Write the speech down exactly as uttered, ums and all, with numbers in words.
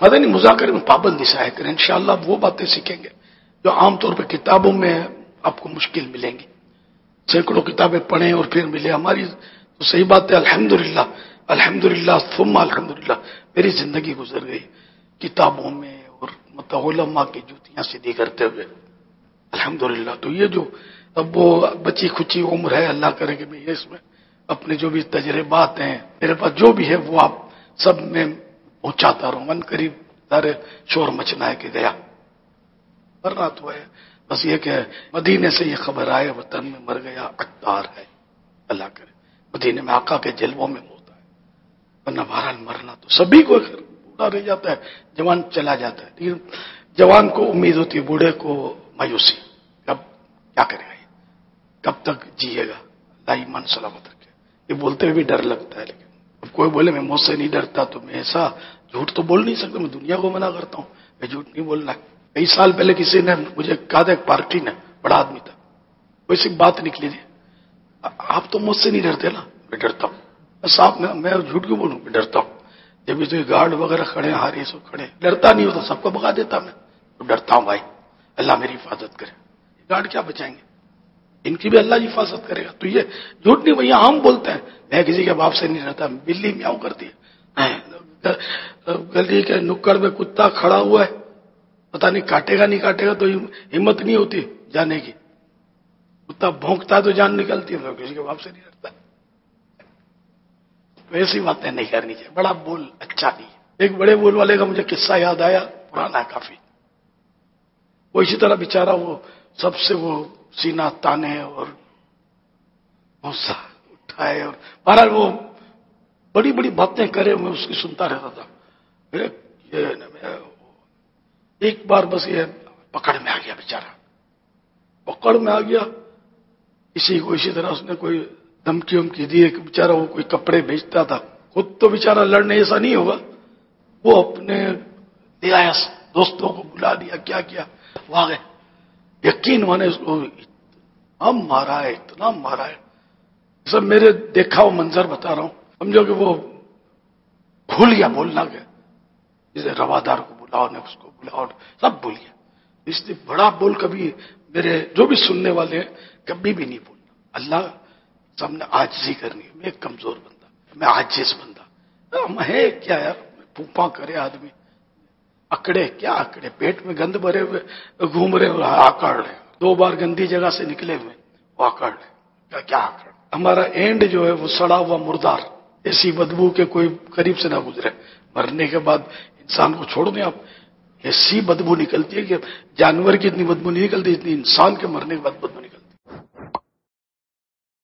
مدنی مذاکرے میں پابندی سے آیا کریں، انشاءاللہ وہ باتیں سیکھیں گے جو عام طور پہ کتابوں میں آپ کو مشکل ملیں گی. سینکڑوں کتابیں پڑھیں اور پھر ملے. ہماری تو صحیح بات ہے، الحمدللہ الحمدللہ ثم الحمدللہ میری زندگی گزر گئی کتابوں میں اور مطلب علماء کی جوتیاں سیدھی کرتے ہوئے، الحمدللہ. تو یہ جو اب وہ بچی کھچی عمر ہے، اللہ کرے کہ میں اس میں اپنے جو بھی تجربات ہیں میرے پاس جو بھی ہے وہ آپ سب میں پہنچاتا رہوں. من قریب سارے شور مچنا ہے کہ گیا پر رات ہوا ہے. بس یہ کہ مدینے سے یہ خبر آئے وطن میں مر گیا عطار ہے، اللہ کرے مدینے میں آقا کے جلووں میں موت ہے. ورنہ بہرحال مرنا تو سبھی کو بوڑھا رہ جاتا ہے، جوان چلا جاتا ہے، لیکن جوان کو امید ہوتی ہے، بوڑھے کو مایوسی. کب کیا کرے گا، کب تک جیے گا، اللہ ایمان سلامت رکھے. یہ بولتے ہوئے بھی ڈر لگتا ہے، لیکن اب کوئی بولے میں موت سے نہیں ڈرتا تو میں ایسا جھوٹ تو بول نہیں سکتا. میں دنیا کو منع کرتا ہوں میں جھوٹ نہیں بولنا ہے. کئی سال پہلے کسی نے مجھے کہا تھا، ایک پارٹی نے، بڑا آدمی تھا، کوئی سی بات نکلی تھی، آپ تو مجھ سے نہیں ڈرتے نا. میں ڈرتا ہوں صاحب، میں جھوٹ کیوں بولوں، میں ڈرتا ہوں. جب بھی تو گارڈ وغیرہ کھڑے ہیں، ہاری سو کھڑے، ڈرتا نہیں ہوتا، سب کو بگا دیتا میں. تو ڈرتا ہوں بھائی، اللہ میری حفاظت کرے. گارڈ کیا بچائیں گے، ان کی بھی اللہ حفاظت کرے گا. تو یہ جھوٹ نہیں بھیا، عام بولتے ہیں میں کسی کے باپ سے نہیں ڈرتا. بلی میاؤں کرتی ہے، گلی کے نکڑ میں کتا کھڑا ہوا ہے، پتہ نہیں کاٹے گا نہیں کاٹے گا، تو ہمت نہیں ہوتی جانے کی. کتا بھونکتا ہے تو جان نکلتی ہے، میں کسی کے باپ سے نہیں ڈرتا. ویسی باتیں نہیں کرنی چاہیے، بڑا بول اچھا نہیں ہے. ایک بڑے بول والے کا مجھے قصہ یاد آیا، پرانا ہے کافی. وہ اسی طرح بیچارہ وہ سب سے وہ سینہ تانے اور غصہ اٹھائے اور بہرحال وہ بڑی بڑی باتیں کرے، میں اس کی سنتا رہتا تھا. ایک بار بس یہ پکڑ میں آ گیا بیچارہ، پکڑ میں آ گیا. اسی کو اسی طرح اس نے کوئی دھمکی ومکی دی کہ بیچارہ وہ کوئی کپڑے بیچتا تھا، خود تو بیچارہ لڑنے ایسا نہیں ہوگا، وہ اپنے لے آیا دوستوں کو بلا دیا، کیا کیا وہ آ گئے. یقین مانے اس کو ہم مارا ہے، اتنا مارا ہے. سب میرے دیکھا وہ منظر بتا رہا ہوں، سمجھو کہ وہ بھول گیا بولنا گیا، جسے روادار کو بلاؤ نے اس کو بلاؤ، سب بھول گیا. اس لیے بڑا بول کبھی میرے جو بھی سننے والے ہیں کبھی بھی نہیں بولنا. اللہ سامنے عاجزی کرنی ہے. میں ایک کمزور بندہ، میں عاجز بندہ. ہم ہے کیا یار، پھوپا کرے آدمی، اکڑے کیا اکڑے، پیٹ میں گند بھرے ہوئے گھوم رہے ہوئے آکڑ رہے، دو بار گندی جگہ سے نکلے ہوئے وہ آکڑ رہے، کیا آکڑ. ہمارا اینڈ جو ہے وہ سڑا ہوا مردار، ایسی بدبو کے کوئی قریب سے نہ گزرے. مرنے کے بعد انسان کو چھوڑ دیں آپ، ایسی بدبو نکلتی ہے کہ جانور کی اتنی بدبو نہیں نکلتی جتنی انسان کے مرنے کے بعد بدبو